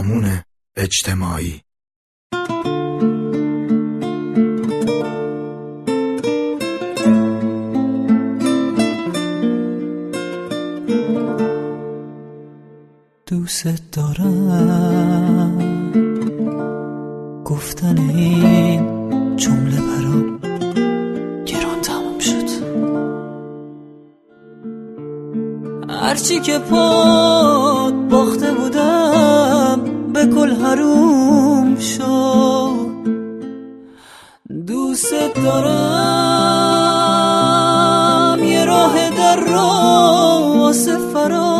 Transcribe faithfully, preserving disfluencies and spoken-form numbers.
هامون اجتماعی. دوست دارم گفتن این جمله برام گران تمام شد. هرچی که پاد باخته بودم به کل حروم شد. دوست دارم یه راه در راه واسه فرار